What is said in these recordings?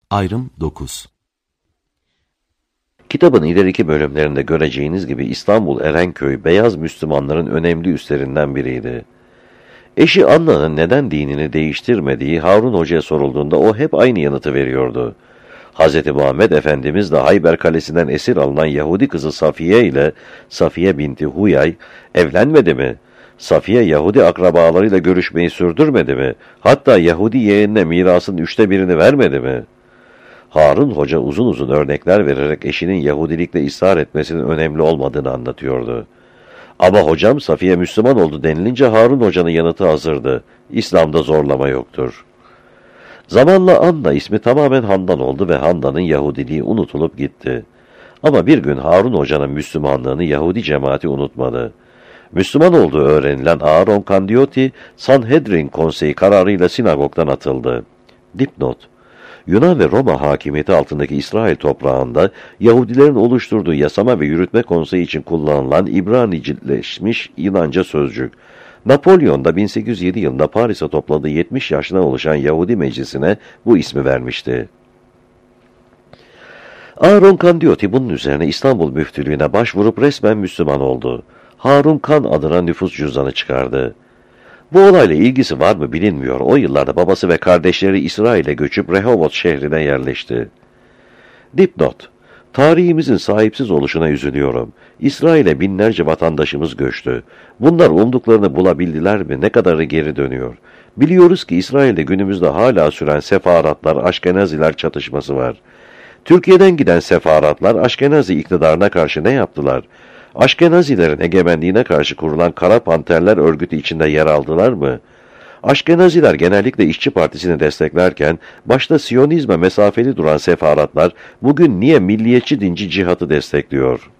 Ayrım 9. Kitabın ileriki bölümlerinde göreceğiniz gibi İstanbul Erenköy beyaz Müslümanların önemli üstlerinden biriydi. Eşi Anna'nın neden dinini değiştirmediği Harun Hoca'ya sorulduğunda o hep aynı yanıtı veriyordu. Hz. Muhammed Efendimiz de Hayber Kalesi'nden esir alınan Yahudi kızı Safiye ile Safiye binti Huyay evlenmedi mi? Safiye Yahudi akrabalarıyla görüşmeyi sürdürmedi mi? Hatta Yahudi yeğenine mirasın 1/3'ünü vermedi mi? Harun Hoca uzun uzun örnekler vererek eşinin Yahudilikle ısrar etmesinin önemli olmadığını anlatıyordu. Ama hocam Safiye Müslüman oldu denilince Harun Hoca'nın yanıtı hazırdı. İslam'da zorlama yoktur. Zamanla Anna ismi tamamen Handan oldu ve Handan'ın Yahudiliği unutulup gitti. Ama bir gün Harun Hoca'nın Müslümanlığını Yahudi cemaati unutmadı. Müslüman olduğu öğrenilen Aaron Candioti, Sanhedrin konseyi kararıyla sinagogdan atıldı. Dipnot: Yunan ve Roma hakimiyeti altındaki İsrail toprağında Yahudilerin oluşturduğu yasama ve yürütme konseyi için kullanılan İbranicileşmiş Yunanca sözcük. Napolyon da 1807 yılında Paris'e topladığı 70 yaşından oluşan Yahudi meclisine bu ismi vermişti. Aaron Candioti bunun üzerine İstanbul müftülüğüne başvurup resmen Müslüman oldu. Harun Kan adına nüfus cüzdanı çıkardı. Bu olayla ilgisi var mı bilinmiyor. O yıllarda babası ve kardeşleri İsrail'e göçüp Rehovot şehrine yerleşti. Dipnot: Tarihimizin sahipsiz oluşuna üzülüyorum. İsrail'e binlerce vatandaşımız göçtü. Bunlar umduklarını bulabildiler mi? Ne kadarı geri dönüyor? Biliyoruz ki İsrail'de günümüzde hala süren sefaratlar, Aşkenaziler çatışması var. Türkiye'den giden sefaratlar Aşkenazi iktidarına karşı ne yaptılar? Aşkenazilerin egemenliğine karşı kurulan Kara Panterler örgütü içinde yer aldılar mı? Aşkenaziler genellikle İşçi Partisi'ni desteklerken, başta Siyonizme mesafeli duran sefaratlar bugün niye milliyetçi dinci cihatı destekliyor?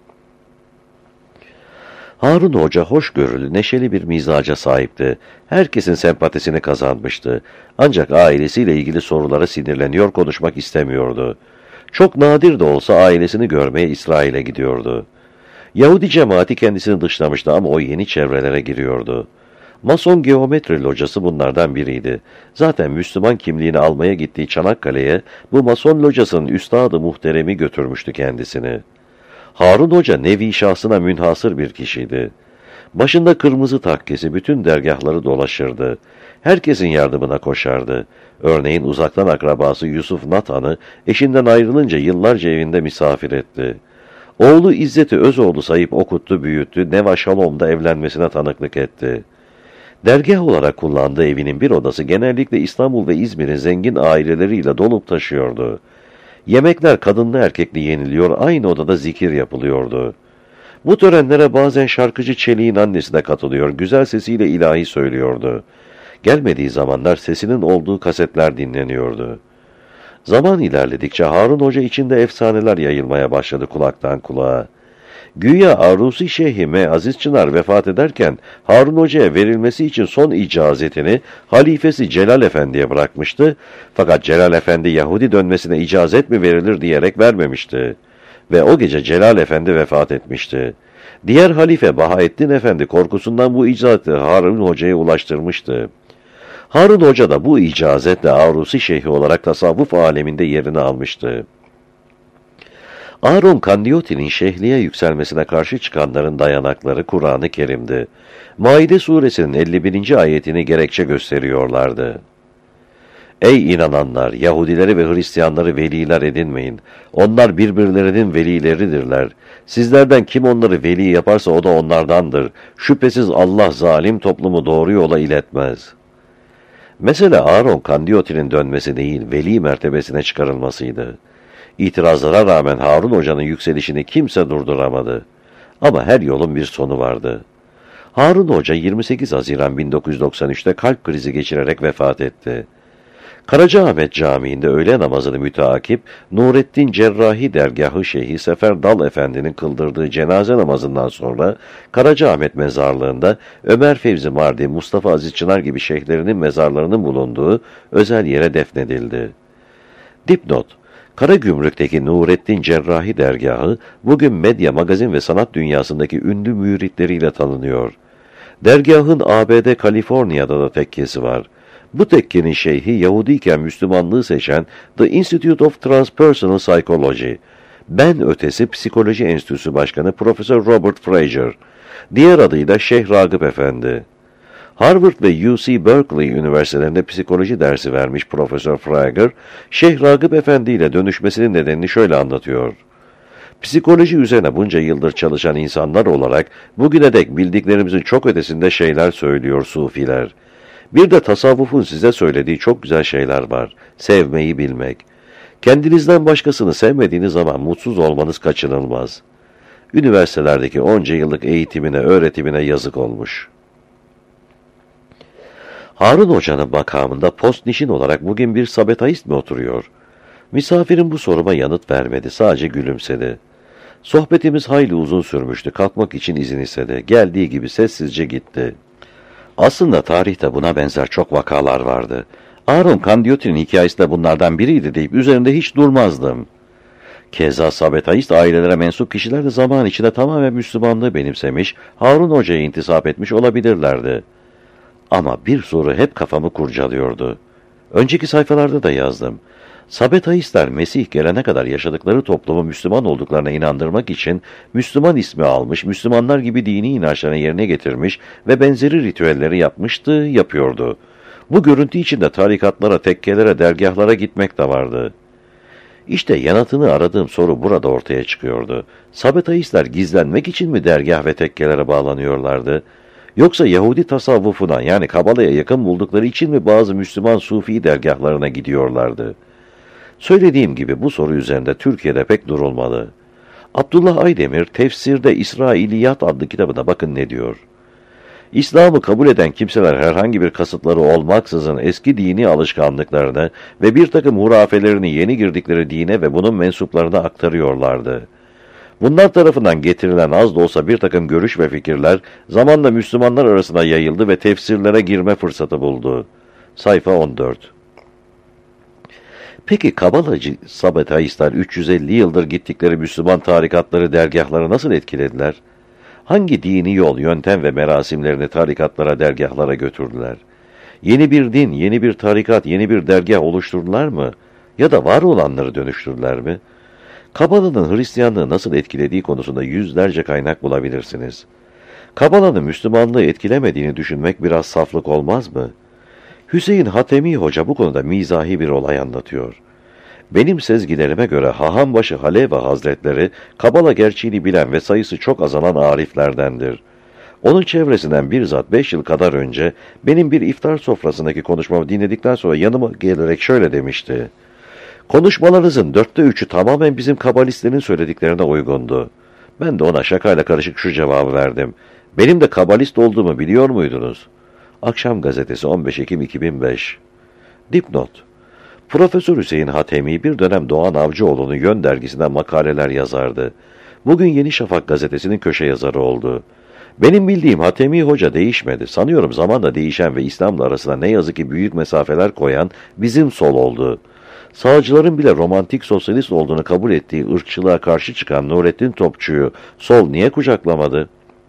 Harun Hoca hoşgörülü, neşeli bir mizaca sahipti. Herkesin sempatisini kazanmıştı. Ancak ailesiyle ilgili sorulara sinirleniyor, konuşmak istemiyordu. Çok nadir de olsa ailesini görmeye İsrail'e gidiyordu. Yahudi cemaati kendisini dışlamıştı ama o yeni çevrelere giriyordu. Mason geometri locası bunlardan biriydi. Zaten Müslüman kimliğini almaya gittiği Çanakkale'ye bu Mason locasının üstadı muhteremi götürmüştü kendisini. Harun Hoca nevi şahsına münhasır bir kişiydi. Başında kırmızı takkesi bütün dergahları dolaşırdı. Herkesin yardımına koşardı. Örneğin uzaktan akrabası Yusuf Natan'ı eşinden ayrılınca yıllarca evinde misafir etti. Oğlu İzzet'i Özoğlu sayıp okuttu, büyüttü, Neva Şalom'da evlenmesine tanıklık etti. Dergah olarak kullandığı evinin bir odası genellikle İstanbul ve İzmir'in zengin aileleriyle dolup taşıyordu. Yemekler kadınlı erkekli yeniliyor, aynı odada zikir yapılıyordu. Bu törenlere bazen şarkıcı Çelik'in annesi de katılıyor, güzel sesiyle ilahi söylüyordu. Gelmediği zamanlar sesinin olduğu kasetler dinleniyordu. Zaman ilerledikçe Harun Hoca içinde efsaneler yayılmaya başladı kulaktan kulağa. Güya Arusi Şeyhi Aziz Çınar vefat ederken Harun Hoca'ya verilmesi için son icazetini halifesi Celal Efendi'ye bırakmıştı. Fakat Celal Efendi Yahudi dönmesine icazet mi verilir diyerek vermemişti. Ve o gece Celal Efendi vefat etmişti. Diğer halife Bahaettin Efendi korkusundan bu icazeti Harun Hoca'ya ulaştırmıştı. Harun Hoca da bu icazetle Arusi Şeyhi olarak tasavvuf aleminde yerini almıştı. Aaron Candioti'nin şeyhliğe yükselmesine karşı çıkanların dayanakları Kur'an-ı Kerim'di. Maide suresinin 51. ayetini gerekçe gösteriyorlardı. Ey inananlar! Yahudileri ve Hristiyanları veliler edinmeyin. Onlar birbirlerinin velileridirler. Sizlerden kim onları veli yaparsa o da onlardandır. Şüphesiz Allah zalim toplumu doğru yola iletmez. Mesele Aaron Candioti'nin dönmesi değil, veli mertebesine çıkarılmasıydı. İtirazlara rağmen Harun Hoca'nın yükselişini kimse durduramadı. Ama her yolun bir sonu vardı. Harun Hoca 28 Haziran 1993'te kalp krizi geçirerek vefat etti. Karacaahmet Camii'nde öğle namazını müteakip Nurettin Cerrahi Dergahı Şeyhi Sefer Dal Efendi'nin kıldırdığı cenaze namazından sonra Karacaahmet mezarlığında Ömer Fevzi Mardi, Mustafa Aziz Çınar gibi şeyhlerinin mezarlarının bulunduğu özel yere defnedildi. Dipnot: Karagümrük'teki Nurettin Cerrahi Dergahı bugün medya, magazin ve sanat dünyasındaki ünlü müritleriyle tanınıyor. Dergahın ABD Kaliforniya'da da tekkesi var. Bu tekkenin şeyhi Yahudiyken Müslümanlığı seçen The Institute of Transpersonal Psychology, Ben Ötesi Psikoloji Enstitüsü Başkanı Profesör Robert Fraser, diğer adıyla Şeyh Ragıp Efendi. Harvard ve UC Berkeley üniversitelerinde psikoloji dersi vermiş Profesör Frager, Şeyh Ragıp Efendi ile dönüşmesinin nedenini şöyle anlatıyor. Psikoloji üzerine bunca yıldır çalışan insanlar olarak bugüne dek bildiklerimizin çok ötesinde şeyler söylüyor sufiler. Bir de tasavvufun size söylediği çok güzel şeyler var. Sevmeyi bilmek. Kendinizden başkasını sevmediğiniz zaman mutsuz olmanız kaçınılmaz. Üniversitelerdeki onca yıllık eğitimine, öğretimine yazık olmuş. Harun Hoca'nın makamında postnişin olarak bugün bir sabetaist mi oturuyor? Misafirin bu soruma yanıt vermedi, sadece gülümsedi. Sohbetimiz hayli uzun sürmüştü, kalkmak için izin istedi. Geldiği gibi sessizce gitti. Aslında tarihte buna benzer çok vakalar vardı. Aaron Candiotti'nin hikayesi de bunlardan biriydi deyip üzerinde hiç durmazdım. Keza sabetaist ailelere mensup kişiler de zaman içinde tamamen Müslümanlığı benimsemiş, Harun Hoca'ya intisap etmiş olabilirlerdi. Ama bir soru hep kafamı kurcalıyordu. Önceki sayfalarda da yazdım. Sabetaistler Mesih gelene kadar yaşadıkları toplumu Müslüman olduklarına inandırmak için Müslüman ismi almış, Müslümanlar gibi dini inançlarını yerine getirmiş ve benzeri ritüelleri yapmıştı, yapıyordu. Bu görüntü içinde tarikatlara, tekkelere, dergahlara gitmek de vardı. İşte yanıtını aradığım soru burada ortaya çıkıyordu. Sabetaistler gizlenmek için mi dergah ve tekkelere bağlanıyorlardı? Yoksa Yahudi tasavvufuna yani Kabala'ya yakın buldukları için mi bazı Müslüman Sufi dergahlarına gidiyorlardı? Söylediğim gibi bu soru üzerinde Türkiye'de pek durulmalı. Abdullah Aydemir, Tefsirde İsrailiyat adlı kitabına bakın ne diyor. İslam'ı kabul eden kimseler herhangi bir kasıtları olmaksızın eski dini alışkanlıklarını ve bir takım hurafelerini yeni girdikleri dine ve bunun mensuplarına aktarıyorlardı. Bunlar tarafından getirilen az da olsa bir takım görüş ve fikirler zamanla Müslümanlar arasında yayıldı ve tefsirlere girme fırsatı buldu. Sayfa 14. Peki Kabalacı sabetaistler 350 yıldır gittikleri Müslüman tarikatları, dergahları nasıl etkilediler? Hangi dini yol, yöntem ve merasimlerini tarikatlara, dergahlara götürdüler? Yeni bir din, yeni bir tarikat, yeni bir dergah oluşturdular mı? Ya da var olanları dönüştürdüler mi? Kabala'nın Hristiyanlığı nasıl etkilediği konusunda yüzlerce kaynak bulabilirsiniz. Kabala'nın Müslümanlığı etkilemediğini düşünmek biraz saflık olmaz mı? Hüseyin Hatemi Hoca bu konuda mizahi bir olay anlatıyor. Benim sezgilerime göre Hahambaşı Haleve Hazretleri, Kabala gerçeğini bilen ve sayısı çok azalan ariflerdendir. Onun çevresinden bir zat 5 yıl kadar önce benim bir iftar sofrasındaki konuşmamı dinledikten sonra yanıma gelerek şöyle demişti. Konuşmalarınızın 3'ü tamamen bizim kabalistlerin söylediklerine uygundu. Ben de ona şakayla karışık şu cevabı verdim. Benim de kabalist olduğumu biliyor muydunuz? Akşam Gazetesi 15 Ekim 2005. Dipnot. Profesör Hüseyin Hatemi bir dönem Doğan Avcıoğlu'nun Yön dergisinden makaleler yazardı. Bugün Yeni Şafak gazetesinin köşe yazarı oldu. Benim bildiğim Hatemi Hoca değişmedi. Sanıyorum zamanla değişen ve İslam'la arasında ne yazık ki büyük mesafeler koyan bizim sol oldu. Sağcıların bile romantik sosyalist olduğunu kabul ettiği ırkçılığa karşı çıkan Nurettin Topçu'yu sol niye kucaklamadı?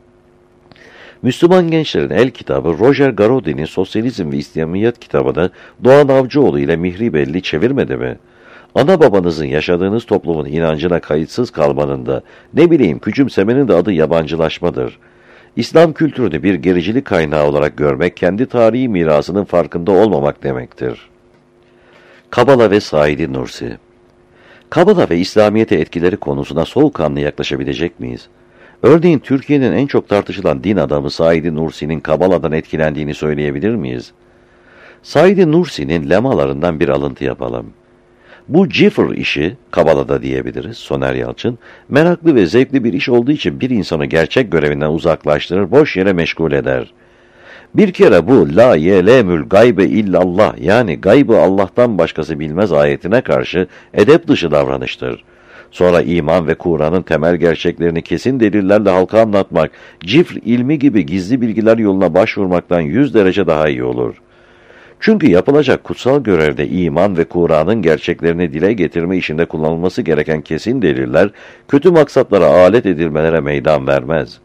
Müslüman gençlerin el kitabı Roger Garaudy'nin Sosyalizm ve İslamiyet kitabını Doğan Avcıoğlu ile Mihri Belli çevirmedi mi? Ana babanızın yaşadığınız toplumun inancına kayıtsız kalmanın da, ne bileyim küçümsemenin de adı yabancılaşmadır. İslam kültürünü bir gericilik kaynağı olarak görmek, kendi tarihi mirasının farkında olmamak demektir. Kabala ve Said Nursi. Kabala ve İslamiyet'e etkileri konusuna soğukkanlı yaklaşabilecek miyiz? Örneğin Türkiye'nin en çok tartışılan din adamı Said Nursi'nin Kabala'dan etkilendiğini söyleyebilir miyiz? Said Nursi'nin lemalarından bir alıntı yapalım. Bu cifr işi, Kabala'da diyebiliriz, Soner Yalçın, meraklı ve zevkli bir iş olduğu için bir insanı gerçek görevinden uzaklaştırır, boş yere meşgul eder. Bir kere bu la yelemül gaybe illallah yani gaybı Allah'tan başkası bilmez ayetine karşı edep dışı davranıştır. Sonra iman ve Kur'an'ın temel gerçeklerini kesin delillerle halka anlatmak, cifr ilmi gibi gizli bilgiler yoluna başvurmaktan 100 derece daha iyi olur. Çünkü yapılacak kutsal görevde iman ve Kur'an'ın gerçeklerini dile getirme işinde kullanılması gereken kesin deliller, kötü maksatlara alet edilmelere meydan vermez.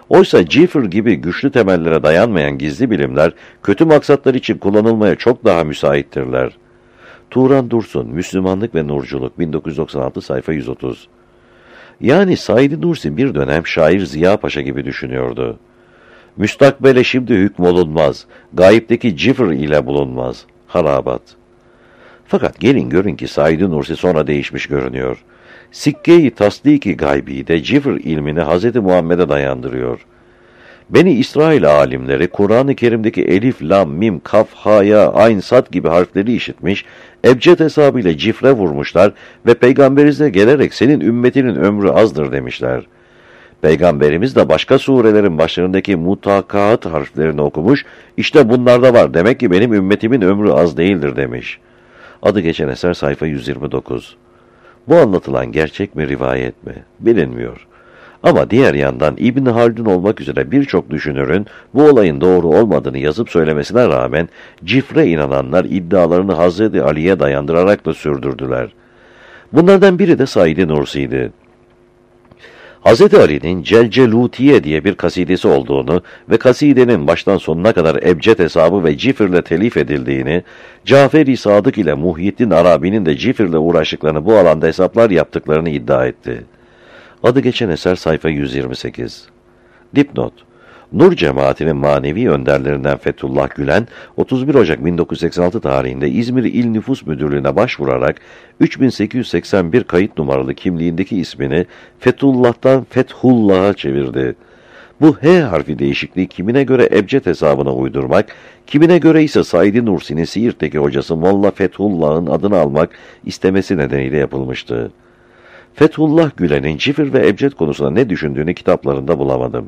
Oysa Cipher gibi güçlü temellere dayanmayan gizli bilimler, kötü maksatlar için kullanılmaya çok daha müsaittirler. Turan Dursun, Müslümanlık ve Nurculuk, 1996, sayfa 130. Yani Said Nursi bir dönem şair Ziya Paşa gibi düşünüyordu. Müstakbele şimdi hükmolunmaz, gayipteki Cipher ile bulunmaz. Harabat. Fakat gelin görün ki Said Nursi sonra değişmiş görünüyor. Sikke-i tasdiki gaybi de Cipher ilmini Hz. Muhammed'e dayandırıyor. Beni İsrail alimleri Kur'an-ı Kerim'deki elif, lam, mim, kaf, ha, ya, ayn, sad gibi harfleri işitmiş, ebced hesabıyla cifre vurmuşlar ve peygamberimize gelerek senin ümmetinin ömrü azdır demişler. Peygamberimiz de başka surelerin başlarındaki mutakaat harflerini okumuş, işte bunlarda var, demek ki benim ümmetimin ömrü az değildir demiş. Adı geçen eser sayfa 129. Bu anlatılan gerçek mi, rivayet mi? Bilinmiyor. Ama diğer yandan İbn Haldun olmak üzere birçok düşünürün bu olayın doğru olmadığını yazıp söylemesine rağmen cifre inananlar iddialarını Hazreti Ali'ye dayandırarak da sürdürdüler. Bunlardan biri de Said Nursi'ydi. Hazreti Ali'nin Celcelutiye diye bir kasidesi olduğunu ve kasidenin baştan sonuna kadar ebced hesabı ve cifirle telif edildiğini, Cafer-i Sadık ile Muhyiddin Arabi'nin de cifirle uğraştıklarını, bu alanda hesaplar yaptıklarını iddia etti. Adı geçen eser sayfa 128. Dipnot: Nur cemaatinin manevi önderlerinden Fethullah Gülen, 31 Ocak 1986 tarihinde İzmir İl Nüfus Müdürlüğü'ne başvurarak 3881 kayıt numaralı kimliğindeki ismini Fethullah'tan Fethullah'a çevirdi. Bu H harfi değişikliği kimine göre ebced hesabına uydurmak, kimine göre ise Said Nursi'nin Siirt'teki hocası Molla Fethullah'ın adını almak istemesi nedeniyle yapılmıştı. Fethullah Gülen'in cifir ve ebced konusunda ne düşündüğünü kitaplarında bulamadım.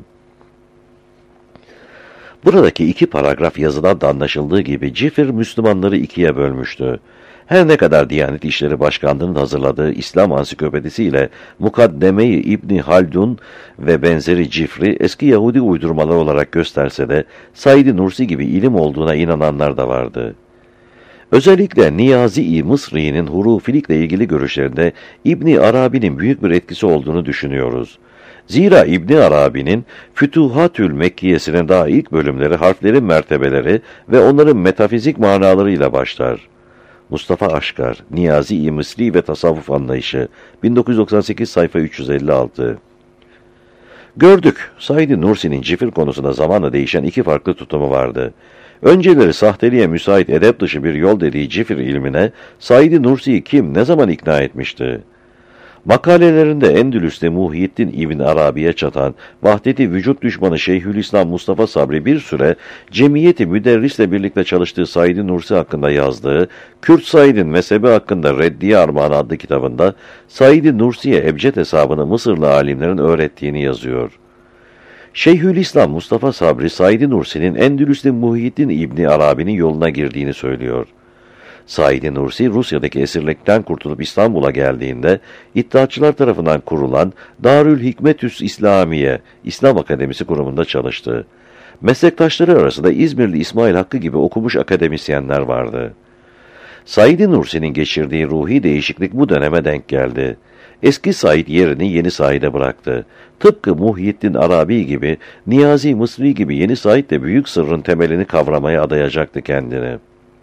Buradaki iki paragraf yazıdan da anlaşıldığı gibi cifir Müslümanları ikiye bölmüştü. Her ne kadar Diyanet İşleri Başkanlığı'nın hazırladığı İslam Ansiklopedisi ile Mukaddeme-i İbni Haldun ve benzeri cifri eski Yahudi uydurmalar olarak gösterse de Said Nursi gibi ilim olduğuna inananlar da vardı. Özellikle Niyazi-i Mısri'nin hurufilikle ilgili görüşlerinde İbni Arabi'nin büyük bir etkisi olduğunu düşünüyoruz. Zira İbni Arabi'nin Fütuhatül Mekkiyesinin daha ilk bölümleri harflerin mertebeleri ve onların metafizik manalarıyla başlar. Mustafa Aşkar, Niyazi-i Mısri ve Tasavvuf Anlayışı, 1998, sayfa 356. Gördük, Said Nursi'nin cifir konusunda zamanla değişen iki farklı tutumu vardı. Önceleri sahteliğe müsait edep dışı bir yol dediği cifir ilmine Said Nursi'yi kim, ne zaman ikna etmişti? Makalelerinde Endülüs'te Muhyiddin İbn Arabi'ye çatan vahdeti vücut düşmanı Şeyhülislam Mustafa Sabri bir süre Cemiyeti Müderris'le birlikte çalıştığı Said Nursi hakkında yazdığı Kürt Said'in mezhebi hakkında Reddiye Armağanı adlı kitabında Said Nursi'ye ebced hesabını Mısırlı alimlerin öğrettiğini yazıyor. Şeyhülislam Mustafa Sabri, Said Nursi'nin Endülüs'te Muhyiddin İbni Arabi'nin yoluna girdiğini söylüyor. Said Nursi, Rusya'daki esirlikten kurtulup İstanbul'a geldiğinde, İttihatçılar tarafından kurulan Darül Hikmetüs İslamiye, İslam Akademisi kurumunda çalıştı. Meslektaşları arasında İzmirli İsmail Hakkı gibi okumuş akademisyenler vardı. Said Nursi'nin geçirdiği ruhi değişiklik bu döneme denk geldi. Eski Said yerini yeni Said'e bıraktı. Tıpkı Muhyiddin Arabi gibi, Niyazi Mısri gibi yeni Said de büyük sırrın temelini kavramaya adayacaktı kendini.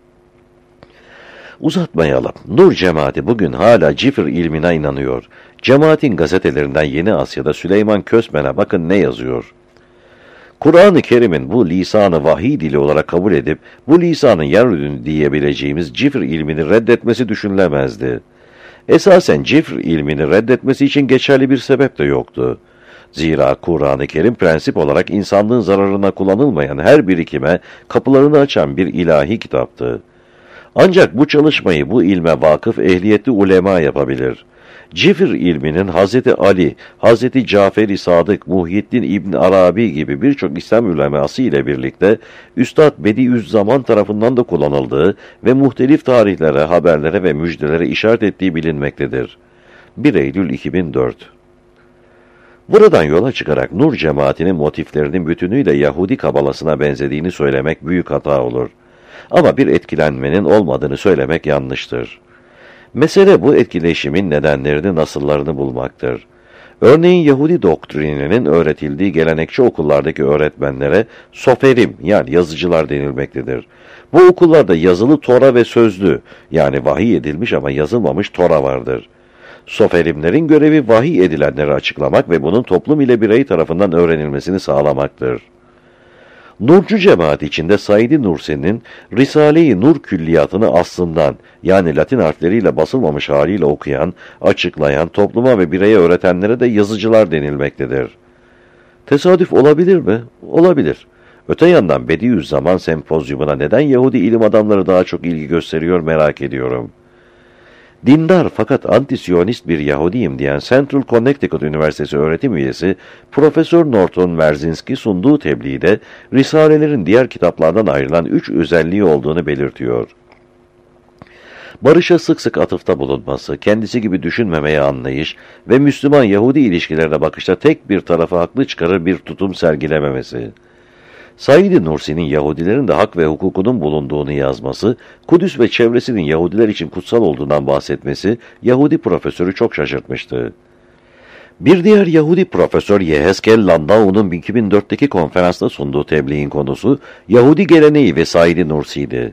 Uzatmayalım. Nur cemaati bugün hala cifir ilmine inanıyor. Cemaatin gazetelerinden Yeni Asya'da Süleyman Kösmen'e bakın ne yazıyor. Kur'an-ı Kerim'in bu lisanı vahiy dili olarak kabul edip bu lisanın yeryüzünü diyebileceğimiz cifir ilmini reddetmesi düşünülemezdi. Esasen cifr ilmini reddetmesi için geçerli bir sebep de yoktu. Zira Kur'an-ı Kerim prensip olarak insanlığın zararına kullanılmayan her birikime kapılarını açan bir ilahi kitaptı. Ancak bu çalışmayı bu ilme vakıf ehliyetli ulema yapabilir. Cifr ilminin Hazreti Ali, Hazreti Cafer-i Sadık, Muhyiddin İbn Arabi gibi birçok İslam uleması ile birlikte Üstad Bediüzzaman tarafından da kullanıldığı ve muhtelif tarihlere, haberlere ve müjdelere işaret ettiği bilinmektedir. 1 Eylül 2004. Buradan yola çıkarak Nur cemaatinin motiflerinin bütünüyle Yahudi kabalasına benzediğini söylemek büyük hata olur. Ama bir etkilenmenin olmadığını söylemek yanlıştır. Mesele bu etkileşimin nedenlerini, nasıllarını bulmaktır. Örneğin Yahudi doktrininin öğretildiği gelenekçi okullardaki öğretmenlere soferim yani yazıcılar denilmektedir. Bu okullarda yazılı Tora ve sözlü yani vahiy edilmiş ama yazılmamış Tora vardır. Soferimlerin görevi vahiy edilenleri açıklamak ve bunun toplum ile birey tarafından öğrenilmesini sağlamaktır. Nurcu cemaat içinde Said Nursi'nin Risale-i Nur külliyatını aslından yani Latin harfleriyle basılmamış haliyle okuyan, açıklayan, topluma ve bireye öğretenlere de yazıcılar denilmektedir. Tesadüf olabilir mi? Olabilir. Öte yandan Bediüzzaman sempozyumuna neden Yahudi ilim adamları daha çok ilgi gösteriyor merak ediyorum. Dindar fakat anti-Siyonist bir Yahudiyim diyen Central Connecticut Üniversitesi öğretim üyesi Profesör Norton Merzinski sunduğu tebliğde Risalelerin diğer kitaplardan ayrılan 3 özelliği olduğunu belirtiyor. Barışa sık sık atıfta bulunması, kendisi gibi düşünmemeye anlayış ve Müslüman-Yahudi ilişkilerine bakışta tek bir tarafı haklı çıkarır bir tutum sergilememesi. Said Nursi'nin Yahudilerin de hak ve hukukunun bulunduğunu yazması, Kudüs ve çevresinin Yahudiler için kutsal olduğundan bahsetmesi Yahudi profesörü çok şaşırtmıştı. Bir diğer Yahudi profesör Yehezkel Landau'nun 2004'teki konferansta sunduğu tebliğin konusu Yahudi geleneği ve Said Nursi'ydi.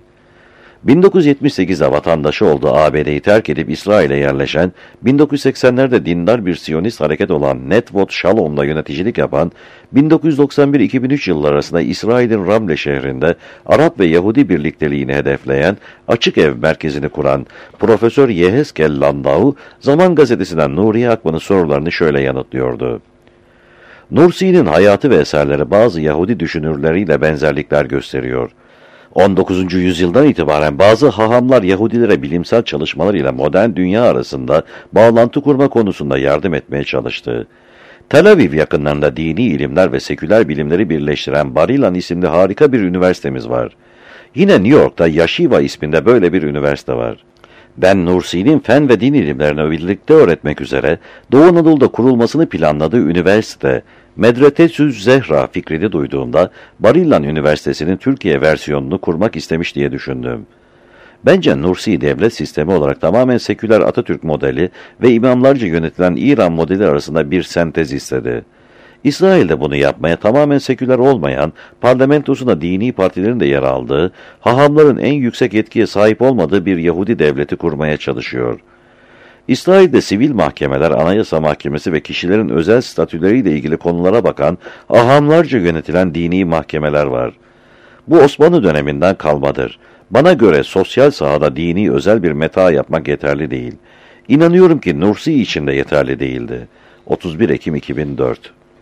1978'de vatandaşı olduğu ABD'yi terk edip İsrail'e yerleşen, 1980'lerde dindar bir Siyonist hareket olan Netvot Shalom'da yöneticilik yapan, 1991-2003 yılları arasında İsrail'in Ramle şehrinde Arap ve Yahudi birlikteliğini hedefleyen, Açık Ev merkezini kuran Profesör Yehezkel Landau, Zaman Gazetesi'nden Nuriye Akman'ın sorularını şöyle yanıtlıyordu. Nursi'nin hayatı ve eserleri bazı Yahudi düşünürleriyle benzerlikler gösteriyor. 19. yüzyıldan itibaren bazı hahamlar Yahudilere bilimsel çalışmalarıyla modern dünya arasında bağlantı kurma konusunda yardım etmeye çalıştı. Tel Aviv yakınlarında dini ilimler ve seküler bilimleri birleştiren Bar-Ilan isimli harika bir üniversitemiz var. Yine New York'ta Yeshiva isminde böyle bir üniversite var. Ben Nursi'nin fen ve din ilimlerini birlikte öğretmek üzere Doğu Anadolu'da kurulmasını planladığı üniversite, Medretesüz Zehra fikrini duyduğumda Bar-Ilan Üniversitesi'nin Türkiye versiyonunu kurmak istemiş diye düşündüm. Bence Nursi devlet sistemi olarak tamamen seküler Atatürk modeli ve imamlarca yönetilen İran modeli arasında bir sentez istedi. İsrail'de bunu yapmaya tamamen seküler olmayan, parlamentosunda dini partilerin de yer aldığı, hahamların en yüksek yetkiye sahip olmadığı bir Yahudi devleti kurmaya çalışıyor. İsrail'de sivil mahkemeler, anayasa mahkemesi ve kişilerin özel statüleriyle ilgili konulara bakan, hahamlarca yönetilen dini mahkemeler var. Bu Osmanlı döneminden kalmadır. Bana göre sosyal sahada dini özel bir meta yapmak yeterli değil. İnanıyorum ki Nursi için de yeterli değildi. 31 Ekim 2004.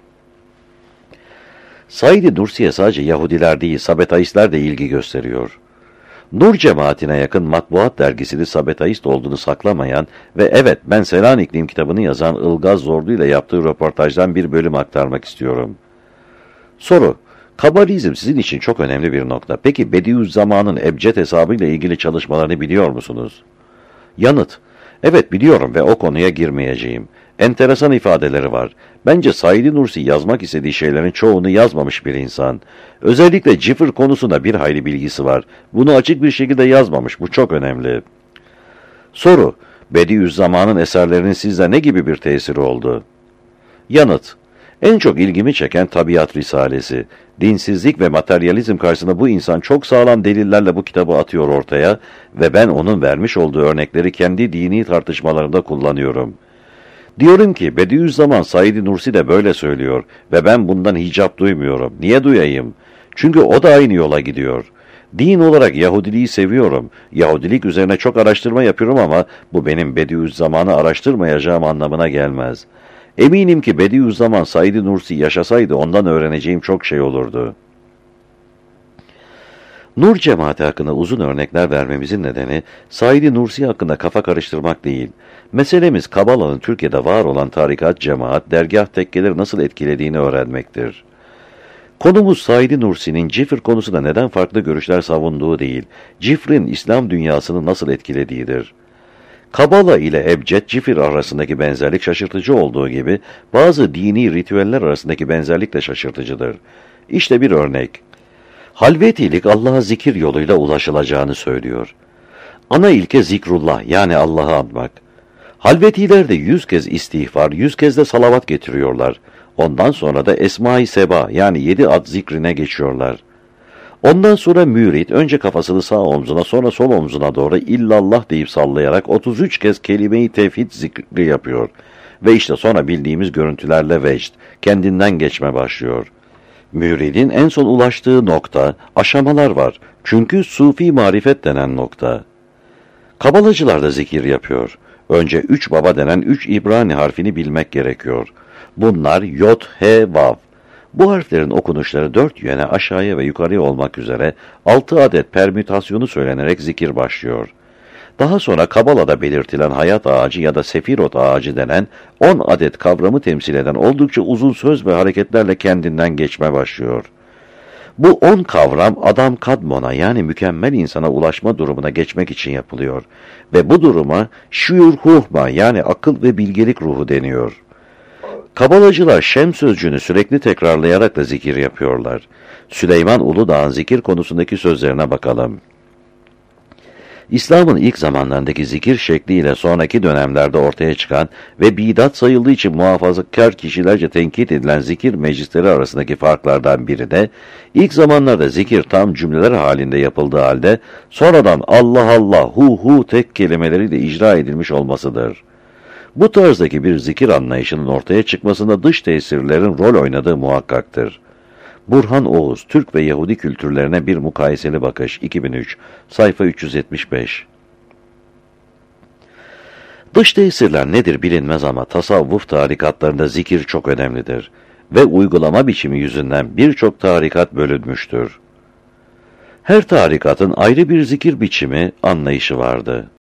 Said Nursi'ye sadece Yahudiler değil, Sabetaistler de ilgi gösteriyor. Nur cemaatine yakın Matbuat dergisini Sabetaist olduğunu saklamayan ve evet ben Selanikliyim kitabını yazan Ilgaz Zorlu ile yaptığı röportajdan bir bölüm aktarmak istiyorum. Soru: Kabalizm sizin için çok önemli bir nokta. Peki Bediüzzaman'ın ebced hesabıyla ilgili çalışmalarını biliyor musunuz? Yanıt: Evet biliyorum ve o konuya girmeyeceğim. Enteresan ifadeleri var. Bence Said Nursi yazmak istediği şeylerin çoğunu yazmamış bir insan. Özellikle Cifr konusunda bir hayli bilgisi var. Bunu açık bir şekilde yazmamış. Bu çok önemli. Soru: Bediüzzaman'ın eserlerinin sizde ne gibi bir tesiri oldu? Yanıt: En çok ilgimi çeken Tabiat Risalesi. Dinsizlik ve materyalizm karşısında bu insan çok sağlam delillerle bu kitabı atıyor ortaya ve ben onun vermiş olduğu örnekleri kendi dini tartışmalarında kullanıyorum. Diyorum ki Bediüzzaman Said Nursi de böyle söylüyor ve ben bundan hicap duymuyorum. Niye duyayım? Çünkü o da aynı yola gidiyor. Din olarak Yahudiliği seviyorum. Yahudilik üzerine çok araştırma yapıyorum ama bu benim Bediüzzaman'ı araştırmayacağım anlamına gelmez. Eminim ki Bediüzzaman Said Nursi yaşasaydı ondan öğreneceğim çok şey olurdu. Nur cemaati hakkında uzun örnekler vermemizin nedeni Said Nursi hakkında kafa karıştırmak değil. Meselemiz Kabala'nın Türkiye'de var olan tarikat, cemaat, dergah tekkeleri nasıl etkilediğini öğrenmektir. Konumuz Said Nursi'nin Cifr konusunda neden farklı görüşler savunduğu değil, Cifr'in İslam dünyasını nasıl etkilediğidir. Kabala ile Ebced Cifr arasındaki benzerlik şaşırtıcı olduğu gibi bazı dini ritüeller arasındaki benzerlik de şaşırtıcıdır. İşte bir örnek. Halvetilik Allah'a zikir yoluyla ulaşılacağını söylüyor. Ana ilke zikrullah yani Allah'ı anmak. Halvetilerde 100 kez istiğfar, 100 kez de salavat getiriyorlar. Ondan sonra da Esma-i Seba yani 7 ad zikrine geçiyorlar. Ondan sonra mürit önce kafasını sağ omzuna sonra sol omzuna doğru illallah deyip sallayarak 33 kez kelime-i tevhid zikri yapıyor. Ve işte sonra bildiğimiz görüntülerle vecd, kendinden geçme başlıyor. Müridin en son ulaştığı nokta, aşamalar var. Çünkü sufi marifet denen nokta. Kabalacılar da zikir yapıyor. Önce 3 baba denen 3 İbrani harfini bilmek gerekiyor. Bunlar yod, he, vav. Bu harflerin okunuşları 4 yöne aşağıya ve yukarıya olmak üzere 6 adet permütasyonu söylenerek zikir başlıyor. Daha sonra Kabala'da belirtilen hayat ağacı ya da sefirot ağacı denen 10 adet kavramı temsil eden oldukça uzun söz ve hareketlerle kendinden geçme başlıyor. Bu 10 kavram adam kadmona yani mükemmel insana ulaşma durumuna geçmek için yapılıyor ve bu duruma şuur huhma yani akıl ve bilgelik ruhu deniyor. Kabalacılar şem sözcüğünü sürekli tekrarlayarak da zikir yapıyorlar. Süleyman Uludağ'ın zikir konusundaki sözlerine bakalım. İslam'ın ilk zamanlarındaki zikir şekliyle sonraki dönemlerde ortaya çıkan ve bidat sayıldığı için muhafazakar kişilerce tenkit edilen zikir meclisleri arasındaki farklardan biri de, ilk zamanlarda zikir tam cümleler halinde yapıldığı halde, sonradan Allah Allah, hu hu tek kelimeleriyle icra edilmiş olmasıdır. Bu tarzdaki bir zikir anlayışının ortaya çıkmasında dış tesirlerin rol oynadığı muhakkaktır. Burhan Oğuz, Türk ve Yahudi kültürlerine bir mukayeseli bakış, 2003, sayfa 375. Dış tesirler nedir bilinmez ama tasavvuf tarikatlarında zikir çok önemlidir ve uygulama biçimi yüzünden birçok tarikat bölünmüştür. Her tarikatın ayrı bir zikir biçimi, anlayışı vardı.